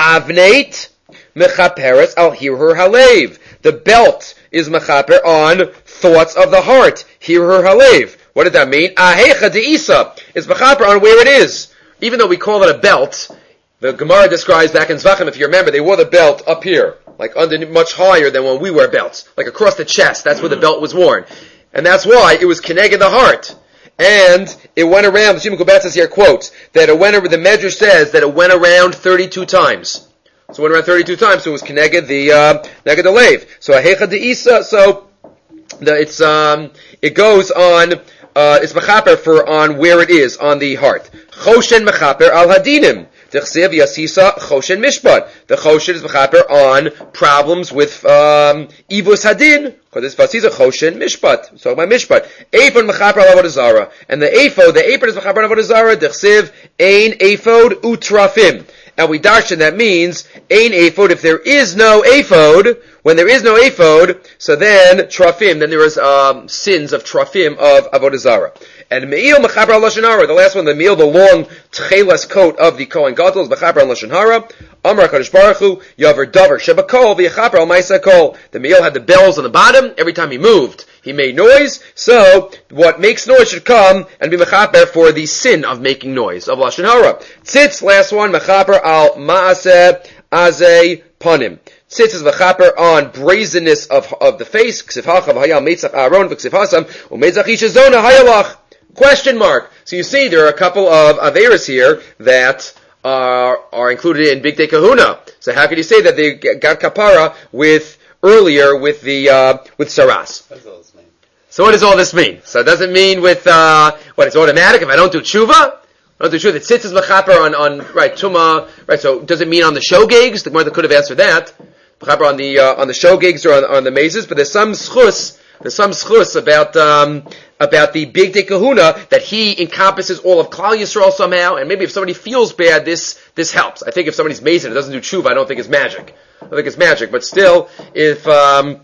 Avneit mechaperes al hirur halev. The belt is mechaper on thoughts of the heart. Hirur halev. What did that mean? Ahecha deisa is mechaper on where it is. Even though we call it a belt, the Gemara describes back in Zvachim, if you remember, they wore the belt up here, like under, much higher than when we wear belts, like across the chest. That's where the belt was worn. And that's why it was keneged the heart. And it went around, the Shimon Kubetzes here quotes, that it went over, the Medrash says that it went around thirty-two times. So it went around thirty-two times, so it was keneged the, uh, neged the lave. So ahecha deisa, so, the, it's, um, it goes on, uh, it's mechaper for on where it is, on the heart. Choshen mechaper al hadinim. Tichsiv yasisa choshen mishpat. The choshen is mechaper on problems with um, ivus hadin. Because it's vasisa choshen mishpat. So by mishpat. Ephod mechaper al avodah zara. And the ephod, the apron is mechaper al avodah zara. Tichsiv ein ephod utrafim. And we darshan, that means ein ephod. If there is no ephod, when there is no ephod, so then trafim, then there is um, sins of trafim of avodah zara. And me'il mechaper al lashon hara. The last one, the me'il, the long tchelas coat of the Kohen Gadol is mechaper al lashon hara. Amar HaKadosh Baruch Hu, yaver davar shebakol v'yechaper al ma'isa kol. The me'il had the bells on the bottom. Every time he moved, he made noise. So what makes noise should come and be mechaper for the sin of making noise of lashon hara. Tzitz, last one, mechaper al ma'aseh azeh panim. Tzitz is mechaper on brazenness of of the face. Ksiv hachav hayal meitzach Aaron v'ksiv hasam u'meitzach isha zona hayalach. Question mark. So you see, there are a couple of averas here that are are included in Big Day Kahuna. So how can you say that they got kapara with earlier with the uh, with saras? What does all this mean? So what does all this mean? So it doesn't mean with uh, what it's automatic if I don't do tshuva. I don't do tshuva. It sits as mechaper on on right tuma. Right. So does it mean on the shogigs? The Gemara could have answered that. Mechaper on the uh, on the shogigs or on, on the mazes, but there's some schus. There's some schus about um, about the Big Day Kahuna that he encompasses all of Klal Yisrael somehow, and maybe if somebody feels bad, this this helps. I think if somebody's mason and doesn't do tshuva, I don't think it's magic. I don't think it's magic, but still, if um,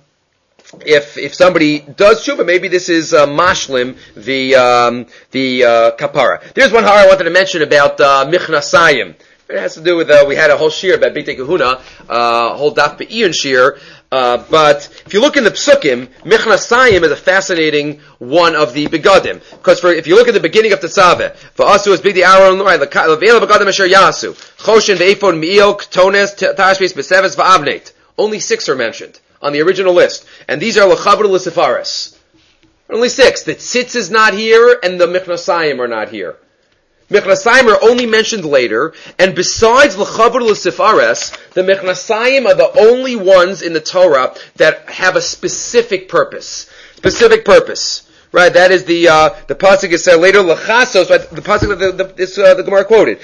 if if somebody does tshuva, maybe this is uh, mashlim the um, the uh, kapara. There's one hara I wanted to mention about uh, michnasayim. It has to do with, uh, we had a whole shir about Big Day Kahuna, uh, whole daf be'iyun shir, uh, but if you look in the psukim, Michnasayim is a fascinating one of the begadim. Because for, if you look at the beginning of Tetzaveh, for Asu is Big Day Aaron, right, Le'vela begadim asher yasu, Choshen ve'ephod mi'il, Ktones, Tashbis, Beseves, va'avneit. Only six are mentioned on the original list. And these are L'chavru l'sefaris. Only six. The tzitz is not here, and the Michnasayim are not here. Mechnasayim are only mentioned later, and besides l'chavur l'sifares, the Mechnasayim are the only ones in the Torah that have a specific purpose. Specific purpose. Right, that is the uh, the pasuk is said later lechasos. Right, the pasuk that the, the, this uh, the Gemara quoted.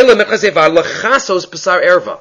Lechasos b'sar erva.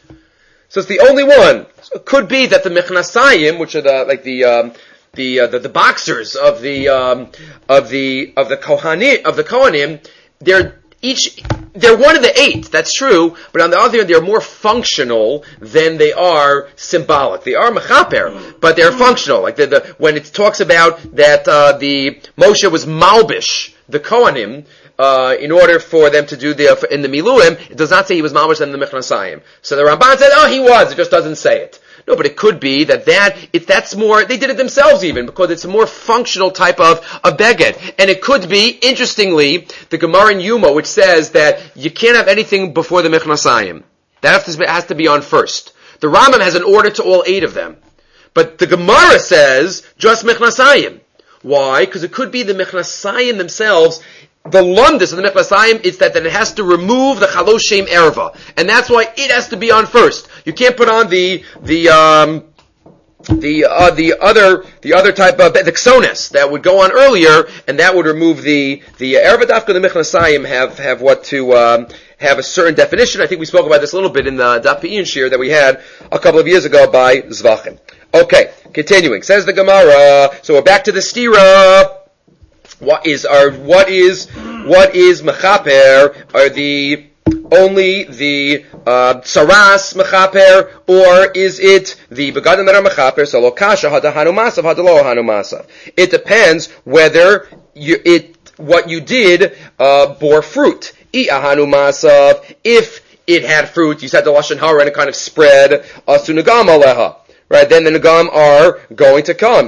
So it's the only one. So it could be that the mechnasayim, which are the like the um, the, uh, the the boxers of the um, of the of the kohanim of the kohanim, they're each they're one of the eight. That's true, but on the other hand, they're more functional than they are symbolic. They are mechaper, but they're functional. Like the, the when it talks about that uh, the Moshe was malbish the kohanim. Uh, in order for them to do the, uh, in the Miluim, it does not say he was malbish in the Mechnasayim. So the Ramban said, oh, he was, it just doesn't say it. No, but it could be that that, if that's more, they did it themselves even, because it's a more functional type of, of beged. And it could be, interestingly, the Gemara in Yuma, which says that you can't have anything before the Mechnasayim. That has to, has to be on first. The Rambam has an order to all eight of them. But the Gemara says, just Mechnasayim. Why? Because it could be the Mechnasayim themselves. The lumdus of the Mechnasayim is that, that it has to remove the Chalosh Shem Erva. And that's why it has to be on first. You can't put on the, the, um, the, uh, the other, the other type of, the Xonis that would go on earlier, and that would remove the, the Erva Dafka and the Mechnasayim have, have what to, um, have a certain definition. I think we spoke about this a little bit in the Daf Pe'in Shir that we had a couple of years ago by Zvachim. Okay, continuing. Says the Gemara, so we're back to the Stira. What is our, what is, what is mechaper? Are the, only the, uh, saras mechaper, or is it the begadim that are mechaper? So lo kasha hadahanu masav hadalo hanu masav. It depends whether you, it, what you did, uh, bore fruit. I ahanu masav. If it had fruit, you said the lashon hara and it kind of spread, asunagam aleha. Right, then the Nagam are going to come.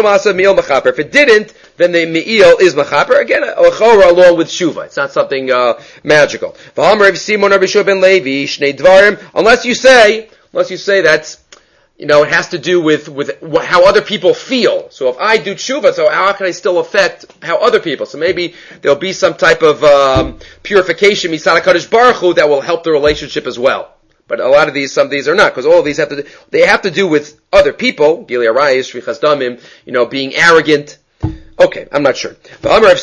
If it didn't, then the Me'il is Mechaper. Again, along with Shuva. It's not something uh, magical. Unless you say, unless you say that's, you know, it has to do with, with how other people feel. So if I do Shuva, so how can I still affect how other people? So maybe there'll be some type of um, purification, Misad HaKadosh Baruch Hu, that will help the relationship as well. But a lot of these, some of these are not, because all of these have to do, they have to do with other people, Gili Arayis, Shvichas Damim, you know, being arrogant. Okay, I'm not sure. There are two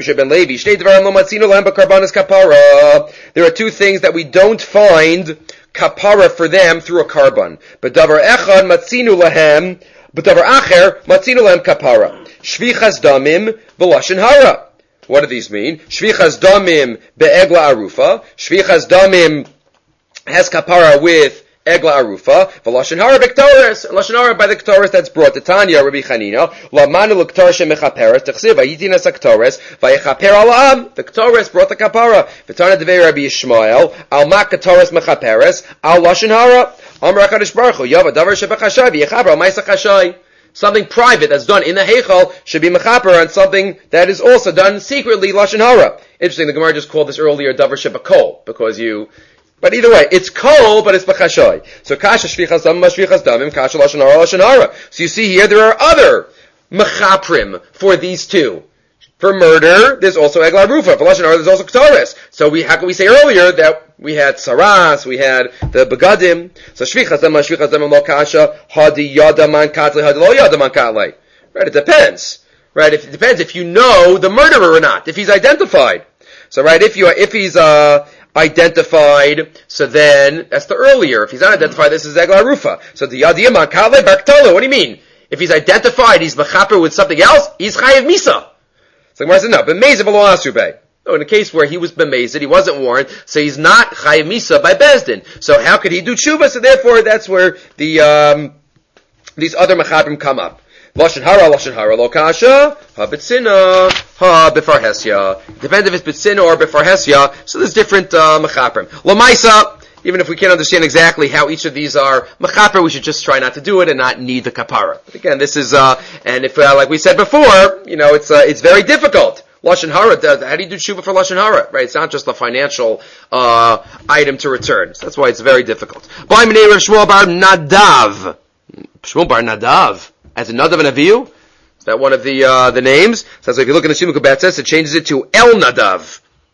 things that we don't find kapara for them through a carbon. B'davar echad matzinu lahem, b'davar acher matzinu lahem kapara. Shvichas Damim v'lashon hara. What do these mean? Shvichas Damim be'egla arufa. Shvichas Damim has kapara with egla arufa, v'lashon hara b'ktoris, lashon hara by the ktoris that's brought. The Tanya Rabbi Chanina, lamanu l'ktoris shemechaperes, t'chsiv v'yitinas ha'ktoris, v'yechaper ala'am. The ktoris brought the kapara. V'tana devei Rabbi Yishmael, al ma ktoris mechaperes, al lashon hara. Amar HaKadosh Baruch Hu, yava davar shebechashai v'yechaper al ma'isa chashai. Something private that's done in the heichal should be mechaper, and something that is also done secretly, lashon hara. Interesting, the Gemara just called this earlier davar shebekol, because you, but either way, it's kol, but it's b'chashoy. So kasha shvichas damim, shvichas damim, kasha lashon hara, lashon hara. So you see here, there are other mechaprim for these two. For murder, there's also egla rufa. For lashon hara, there's also ktoris. So we, how can we say earlier that we had saras, we had the begadim. So shvichas damim, shvichas damim, lo kasha, hadi yadaman katle, hadi lo yadaman katle. Right, it depends. Right, if, it depends if you know the murderer or not, if he's identified. So right, if you, if he's, uh, identified, so then that's the earlier. If he's not identified, this is egla rufa. So the yadiyaman kale barktolo. What do you mean? If he's identified, he's mechaper with something else. He's chayiv misa. So Gemara said no. B'mezid v'lo asube. No, in a case where he was b'mezid, he wasn't warned, so he's not chayiv misa by bezdin. So how could he do tshuva? So therefore, that's where the um, these other mechaprim come up. Lashon hara, lashon hara, lo kasha, ha b'tzina, ha b'farhesya. Depends if it's b'tzina or b'farhesya, so there's different, uh, mechaprim. Lamaisa, even if we can't understand exactly how each of these are mechaper, we should just try not to do it and not need the kapara. But again, this is, uh, and if, uh, like we said before, you know, it's, uh, it's very difficult. Lashon hara, how do you do tshuva for lashon hara? Right? It's not just a financial, uh, item to return. So that's why it's very difficult. By Minei Rav Shmuel bar Nadav. Shmuel bar Nadav. As a Nadav and Avihu? Is that one of the, uh, the names? So if you look in the Shimon Kubat says, it changes it to El Nadav.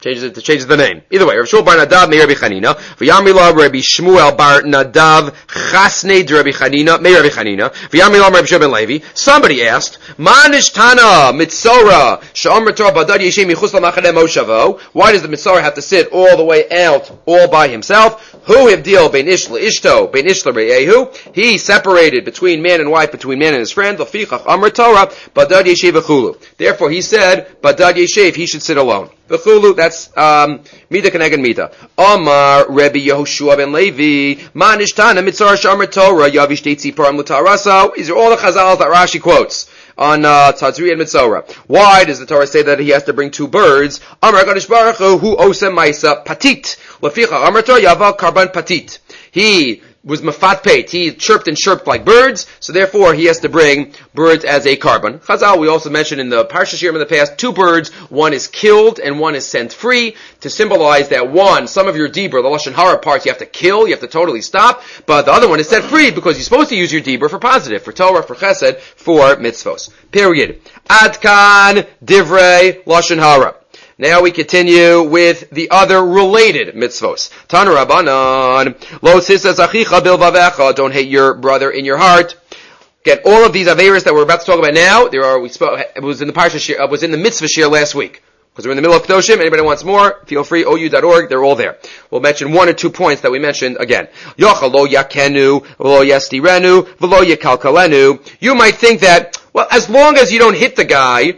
Changes it to changes the name. Either way, Rav Shmuel bar Nadav Meir Rabbi Chanina, v'Yamila Rabbi Shmuel bar Nadav Chasnei Rabbi Chanina Meir Rabbi Chanina, v'Yamila Rabbi Shimon Levi. Somebody asked, Ma nishtana mitzora she'omer Torah badad yeshem michus lamachaneh moshavo? Why does the mitzora have to sit all the way out, all by himself? Who hivdil bein ish leishto bein ish lereyehu? He separated between man and wife, between man and his friend. L'fichach Amar Torah badad yeshev v'chulu. Therefore, he said badad yeshev, he should sit alone. V'chulu, that's um, Mida Keneged Mida. Amar Rabbi Yehoshua ben Levi, Ma nishtana mitzora she'omer Torah yavish deitzi param l'tarasa. These are all the chazals that Rashi quotes on uh, Tzadri and Mitzora. Why does the Torah say that he has to bring two birds? Amar HaKadosh Baruch Hu, hu osem maisa patit. Leficha Amar Torah yava karban patit. He was mafat peit. He chirped and chirped like birds, so therefore he has to bring birds as a carbon. Chazal, we also mentioned in the Parsha Shirim in the past, two birds, one is killed and one is sent free, to symbolize that one, some of your dibur, the Lashon Hara parts, you have to kill, you have to totally stop, but the other one is set free because you're supposed to use your dibur for positive, for Torah, for Chesed, for mitzvos. Period. Adkan Divrei Lashon Hara. Now we continue with the other related mitzvos. Tana Rabbanan, Lo sisas achicha bilvavecha, don't hate your brother in your heart. Again, all of these averas that we're about to talk about now, there are, we spoke, it was in the parsha shir, uh, was in the mitzvah shir last week. Because we're in the middle of Kedoshim, anybody wants more, feel free, O U dot org, they're all there. We'll mention one or two points that we mentioned again. Yocha lo yakenu, v'lo yastirenu, v'lo yakalkalenu. You might think that, well, as long as you don't hit the guy,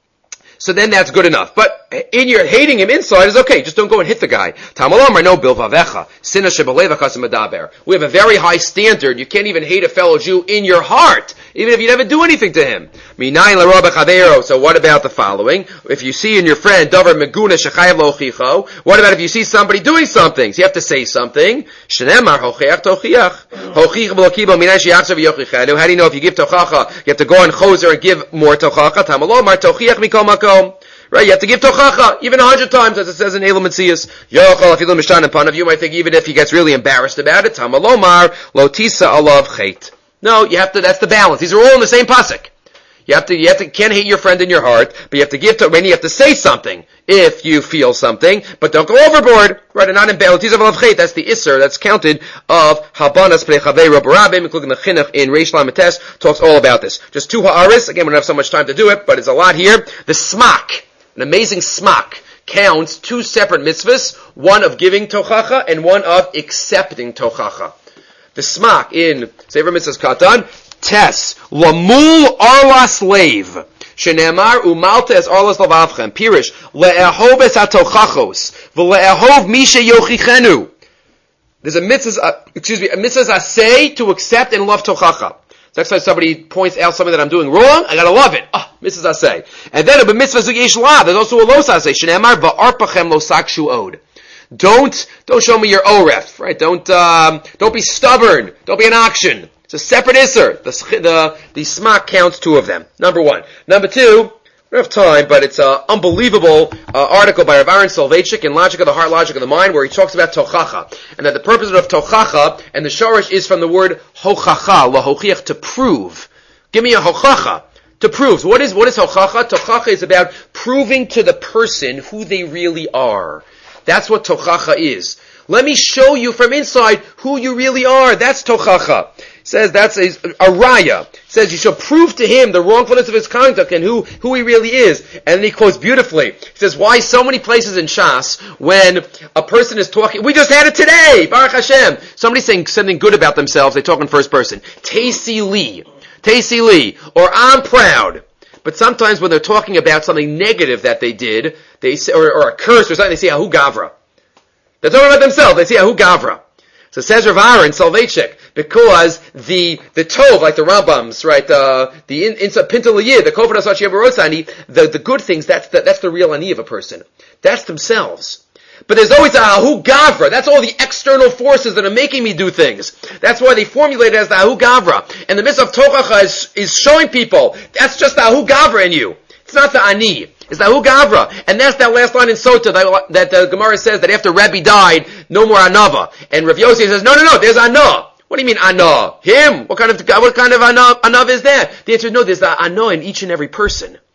so then that's good enough. But in your hating him inside is okay. Just don't go and hit the guy. Tamalom no bilvavecha. Sina shebalevacha semadaber. We have a very high standard. You can't even hate a fellow Jew in your heart, even if you never do anything to him. Minayin l'roba chavero. So what about the following? If you see in your friend davar meguna shechayav lo chicho, what about if you see somebody doing something? So you have to say something. Shneimar hochiach tochiach. Hochich b'lokibo minayin sheyachzav yochichenu. How do you know if you give tochacha, you have to go and choser and give more tochacha? Tamalom mar tochiach mikol makom. Right, you have to give tochacha, even a hundred times, as it says in Elam Metzias. Yochal, if you look Mishan in front of you, might think even if he gets really embarrassed about it, Tamalomar, Lotisa alav chait. No, you have to, that's the balance. These are all in the same pasuk. You have to, you have to, can't hate your friend in your heart, but you have to give to, when you have to say something, if you feel something, but don't go overboard, right, and not in balance. Lotisa alav chait, that's the Isser, that's counted of Habanas Pnei Chavei Rabbarabim, including the Chinuch in Reish Lamites, talks all about this. Just two ha'aris, again, we don't have so much time to do it, but it's a lot here. The smak. An amazing smak counts two separate mitzvahs, one of giving tochacha and one of accepting tochacha. The smak in Sefer Mitzvahs Katan, tes, lamul arlas leiv, shenemar umalta es arlas lavavchem, pirish, le'ehov es hatochachos, v'le'ehov misha yochichenu. There's a mitzvah, uh, excuse me, a mitzvah asay to accept and love tochacha. Next time somebody points out something that I'm doing wrong, I gotta love it. Ah, oh, mitzvahs asay. And then a mitzvah zugish la. There's also a los asay. Shneimar va'arpachem lo sakshu od. Don't, don't show me your oref, right? Don't, um, don't be stubborn. Don't be an auction. It's a separate isser. The, the, the smak counts two of them. Number one. Number two, we don't have time, but it's an unbelievable uh, article by Rav Aaron Soloveitchik in Logic of the Heart, Logic of the Mind, where he talks about tochacha, and that the purpose of tochacha, and the shorish is from the word hochacha, lahochiach, to prove. Give me a hochacha, to prove. So what is, what is hochacha? Tochacha is about proving to the person who they really are. That's what tochacha is. Let me show you from inside who you really are. That's tochacha. Says that's a, a raya. Says you shall prove to him the wrongfulness of his conduct and who, who he really is. And then he quotes beautifully. He says, why so many places in Shas when a person is talking, we just had it today, Baruch Hashem. Somebody's saying something good about themselves, they talk in first person. Tasi li. Tasi li. Or I'm proud. But sometimes when they're talking about something negative that they did, they say, or, or a curse or something, they say Ahu Gavra. They're talking about themselves, they say Ahu Gavra. So says Rav Aaron Soloveitchik, because the the tov, like the Rambams, right, uh, the in, inside Pintel Yid, the Kofar Asach Yebarosani, the the good things, that's the, that's the real ani of a person. That's themselves. But there's always a Ahu Gavra. That's all the external forces that are making me do things. That's why they formulate it as the Ahu Gavra. And the mitzvah of Tochacha is, is showing people, that's just the Ahu Gavra in you. It's not the ani. It's the Ahu Gavra. And that's that last line in Sota that, that the Gemara says that after Rebbe died, no more Anava. And Rav Yossi says, no, no, no, there's Anah. What do you mean Anah? Him? What kind of, what kind of Anah, Anav is that? The answer is no, there's the Anah in each and every person.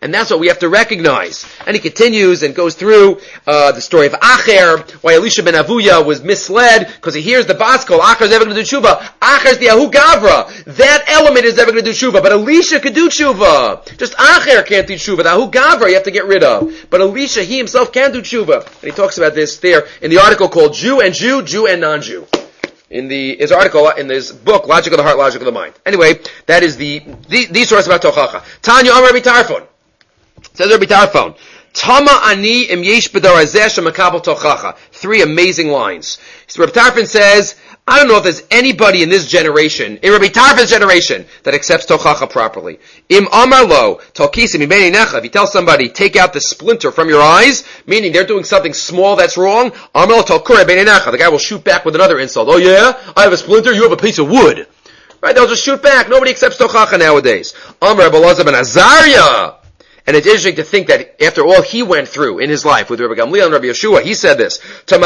And that's what we have to recognize. And he continues and goes through uh, the story of Acher, why Elisha ben Avuya was misled, because he hears the bas kol, Acher is never going to do tshuva. Acher is the Ahu Gavra. That element is never going to do tshuva, but Elisha could do tshuva. Just Acher can't do tshuva. The Ahu Gavra you have to get rid of. But Elisha, he himself can do tshuva. And he talks about this there in the article called Jew and Jew, Jew and non-Jew. In the his article in this book, Logic of the Heart, Logic of the Mind. Anyway, that is the the, the source about Tochacha. Tanya Amar Rabbi Tarfon. Says Rabbi Tarfon. Tama ani im yesh b'dar hazeh shemakabel tochacha. Three amazing lines. So Rabbi Tarfon says, I don't know if there's anybody in this generation, in Rabbi Tarfon's generation, that accepts tochacha properly. Im amar lo, tolkisim imei necha. If you tell somebody, take out the splinter from your eyes, meaning they're doing something small that's wrong, amar lo tolkure imei necha. The guy will shoot back with another insult. Oh yeah? I have a splinter, you have a piece of wood. Right? They'll just shoot back. Nobody accepts tochacha nowadays. Amar Rabbi Elazar ben Azariah. And it's interesting to think that after all he went through in his life with Rabbi Gamliel and Rabbi Yeshua, he said this,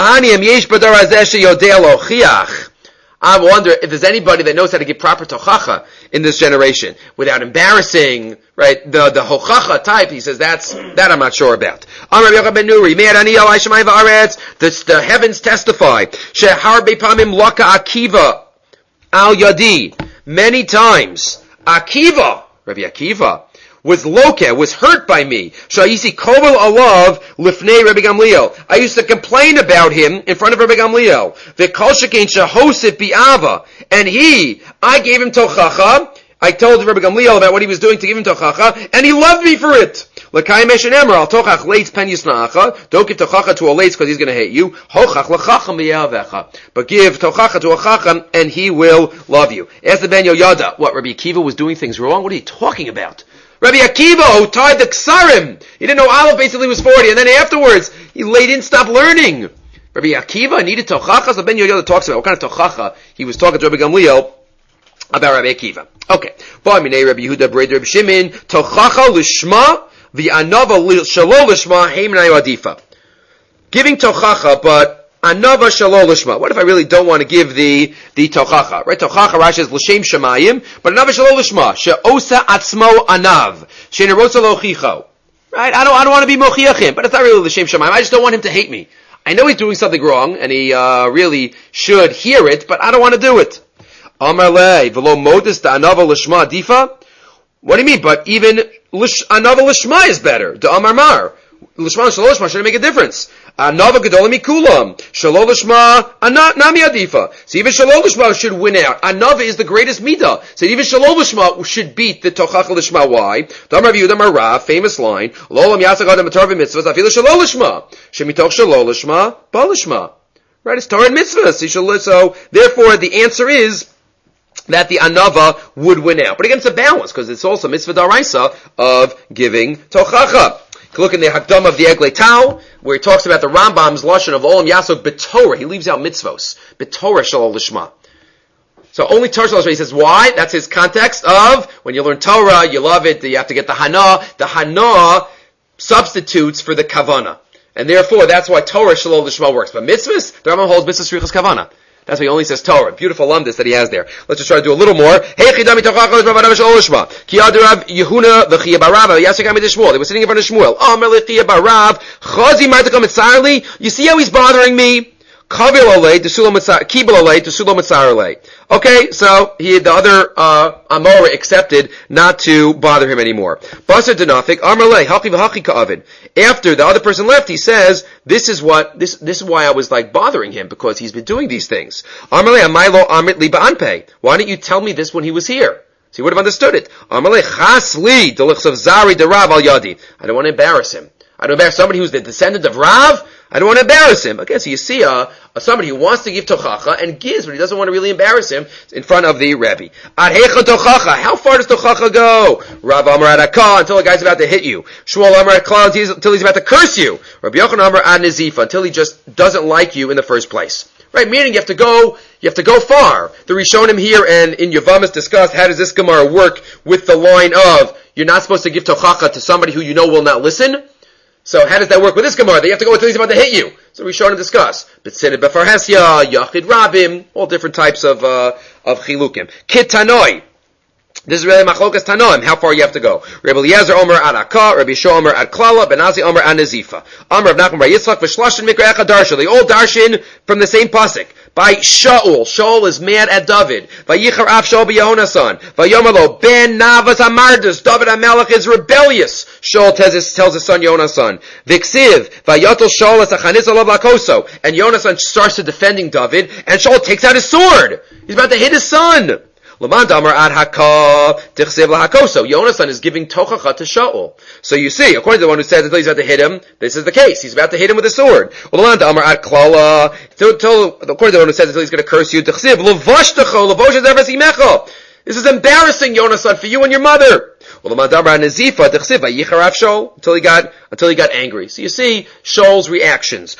I wonder if there's anybody that knows how to give proper tochacha in this generation without embarrassing, right, the, the hochacha type. He says that's, that I'm not sure about. The, the heavens testify, al yadi, many times, Akiva, Rabbi Akiva, was loka, was hurt by me. Shayisi kovel alav lifnei Rabbi Gamliel. I used to complain about him in front of Rabbi Gamliel. V'kol shekein shahosif bi'ava. And he, I gave him tochacha. I told Rabbi Gamliel about what he was doing to give him tochacha, and he loved me for it. L'kayim eshen emer al tochach leitz pen yisna'acha. Don't give tochacha to a leitz because he's going to hate you. Hochach l'chacham v'yavecha. But give tochacha to a chacham, and he will love you. Ask the Ben Yoyada, what, Rabbi Akiva was doing things wrong? What are you talking about? Rabbi Akiva, who tied the Ksarim, he didn't know Aleph basically was forty, and then afterwards, he lay didn't stop learning. Rabbi Akiva needed tochacha, so Ben Yoyada talks about what kind of tochacha he was talking to Rabbi Gamliel about Rabbi Akiva. Okay. Ba'minei Rabbi Yehuda B'rei Rabbi Shimon, tochacha l'shma, v'anava shalo l'shma, heimnai adifa. Giving tochacha, but Anava shalol lishma. What if I really don't want to give the the tochacha? Right? Tochacha Rashi is l'shem shemayim, but anava shalol lishma she'osa atzmo anav she'nerosa lochicho. Right? I don't I don't want to be mochiachim, but it's not really l'shem shemayim. I just don't want him to hate me. I know he's doing something wrong, and he uh, really should hear it, but I don't want to do it. Amar le v'lo modus da anava lishma difa. What do you mean? But even lish, anava lishma is better. Da amar mar. Lishma and shalol lishma shouldn't make a difference. Anava gedola mikulam. Shalol lishma nami adifa. So even shalol lishma should win out. Anava is the greatest midah. So even shalol lishma should beat the tochacha lishma. Why? Damar v'yu damar rav, famous line. Lolam yasag adam atar v'mitzvahs afilu shalol lishma. Shemitoch shalol lishma ba lishma. Right? It's Torah and mitzvahs. So therefore the answer is that the anava would win out. But again, it's a balance, because it's also mitzvah daraisa of giving tochacha. Look in the Hakdama of the Eglei Tau, where he talks about the Rambam's lashon of Olam Yasok b'Torah. He leaves out mitzvos. B'Torah shalol lishma. So only Torah shalol lishma. He says, why? That's his context of, when you learn Torah, you love it, you have to get the Hana. The Hana substitutes for the Kavana. And therefore, that's why Torah shalol lishma works. But mitzvahs, the Rambam holds mitzvahs shrichas Kavana. That's why he only says Torah. Beautiful lumdus that he has there. Let's just try to do a little more. Hey, chidami tochacha lishma v'anava shalol lishma. Ki adu Rav Yehuna v'chiyah barav v'yasek amid Shmuel. They were sitting in front of Shmuel. Amar l'chiyah barav chazi martikam etzarli. You see how he's bothering me? Kavil olei to sulo mitzar, kibel olei to sulo mitzar olei. Okay, so he, the other, uh, Amora accepted not to bother him anymore. Basar denafik, amar lei, haki v'haki ka'avid. After the other person left, he says, this is what, this, this is why I was like bothering him, because he's been doing these things. Amar lei, amaylo amit li ba'anpei. Why didn't you tell me this when he was here? So he would have understood it. Amar lei, chas li, delichsav zari derav al yadi. I don't want to embarrass him. I don't embarrass somebody who's the descendant of Rav. I don't want to embarrass him. Okay, so you see uh, uh, somebody who wants to give tochacha and gives, but he doesn't want to really embarrass him in front of the Rebbe. Ad heicha tochacha. How far does tochacha go? Rav Amar ad akah, until the guy's about to hit you. Shmuel Amar ad klal, until he's about to curse you. Rabbi Yochanan Amar ad nizifa, until he just doesn't like you in the first place. Right, meaning you have to go, you have to go far. The Rishonim here and in Yavamas discussed how does this Gemara work with the line of, you're not supposed to give tochacha to somebody who you know will not listen. So how does that work with this Gemara? They have to go until he's about to hit you. So we showed and discuss. B'tzinit b'farhesya, yachid rabim, all different types of, uh, of chilukim. Kitanoi. This is really machlokas tanoim, how far you have to go. Rabbi Eliezer Omer ad Akka, Rabbi Yishua Omer ad Klala, Ben Azi Omer ad Nazifa. Omer of Nachman bar Yitzchak, V'shlashin mikra echad darsha. They all darshin from the same pasuk. By Shaul. Shaul is mad at David. Vayichar af Shaul b'Yehonasan. Vayomalo ben Navas Hamardas. David HaMelech is rebellious. Shaul tells his, tells his son Yonasan. Viksiv. Vayatul Shaul es achanis alav lakoso. And Yonasan starts to defending David, and Shaul takes out his sword. He's about to hit his son. Laman damar ad haka tichsev lahakoso. Yonasan is giving tochacha to Shaul. So you see, according to the one who says that he's about to hit him, this is the case. He's about to hit him with a sword. Laman damar ad klala. According to the one who says that he's going to curse you, tichsev levashtacho levoshes evasimecho. This is embarrassing, Yonasan, for you and your mother. Until he got until he got angry. So you see Shaul's reactions.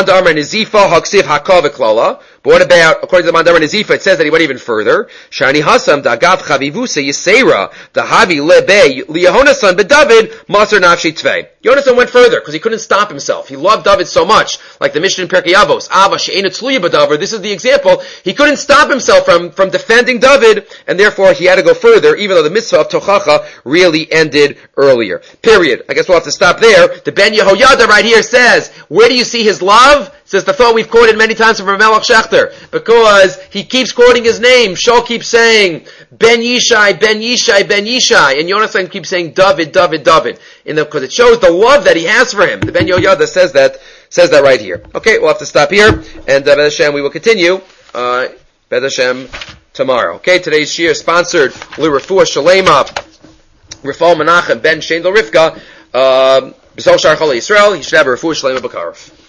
But what about, according to the Mandar and Nazifa, it says that he went even further. Shani Hasam dagav chavivuse yisera dahavi lebe liyehonasan beDavid maser nafshi tvei. Yonasan went further because he couldn't stop himself. He loved David so much, like the Mishnah in Pirkei Avos. Ava she'ena tzluya b'davar. This is the example. He couldn't stop himself from from defending David, and therefore he had to go further, even though the mitzvah of tochacha really ended earlier. Period. I guess we'll have to stop there. The Ben Yehoyada right here says, where do you see his love? Says the thought we've quoted many times from Melech Shechter, because he keeps quoting his name. Shaul keeps saying, Ben Yishai, Ben Yishai, Ben Yishai, and Yonasan keeps saying, David, David, David, in the, because it shows the love that he has for him. The Ben Yehoyada says that, says that right here. Okay, we'll have to stop here, and uh, B'ez Hashem, we will continue, uh, B'ez Hashem, tomorrow. Okay, today's shiur is sponsored, L'Refuah Shalema, Rafal Menachem, Ben Shendel Rivka, um, B'Zol Shar Chol Yisrael, he should have a Refuah Shalema B'Karaf.